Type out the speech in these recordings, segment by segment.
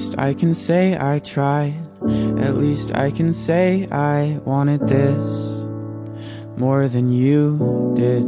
least I can say I tried. At least I can say I wanted this more than you did.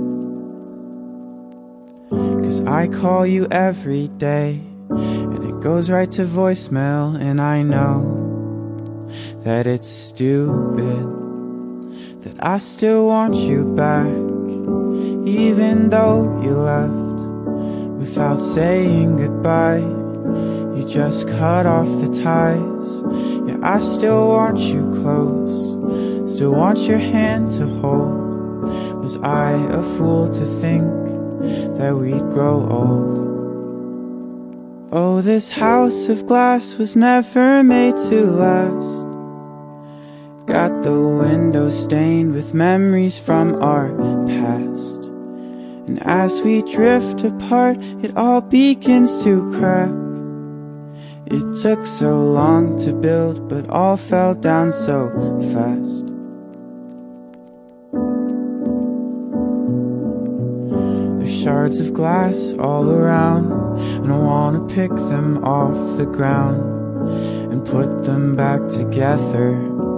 'Cause I call you every day, and it goes right to voicemail, and I know that it's stupid that I still want you back, even though you left without saying goodbye. You just cut off the ties. Yeah, I still want you close, still want your hand to hold. Was I a fool to think that we'd grow old? Oh, this house of glass was never made to last. Got the windows stained with memories from our past, and as we drift apart, it all begins to crack. It took so long to build, but all fell down so fast. There's shards of glass all around, and I wanna pick them off the ground and put them back together.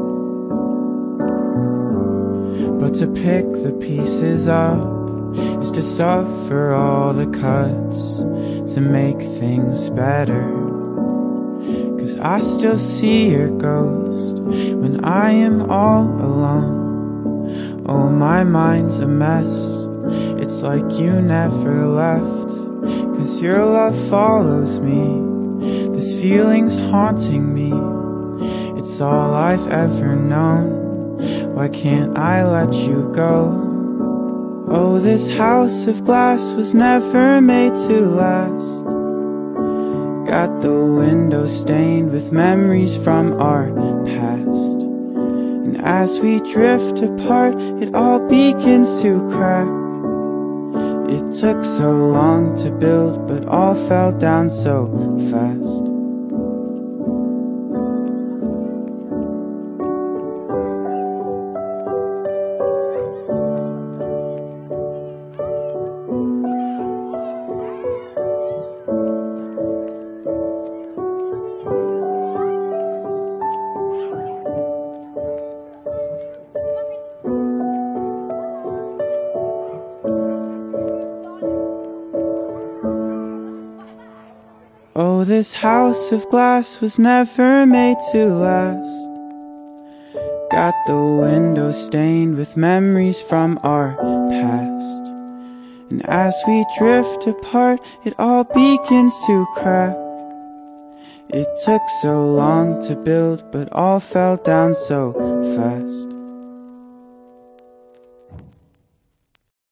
But to pick the pieces up is to suffer all the cuts to make things better. 'Cause I still see your ghost when I am all alone. Oh, my mind's a mess, it's like you never left. 'Cause your love follows me, this feeling's haunting me. It's all I've ever known, why can't I let you go? Oh, this house of glass was never made to last. Got the windows stained with memories from our past, and as we drift apart, it all begins to crack. It took so long to build, but all fell down so fast. Oh, this house of glass was never made to last. Got the windows stained with memories from our past, and as we drift apart, it all begins to crack. It took so long to build, but all fell down so fast.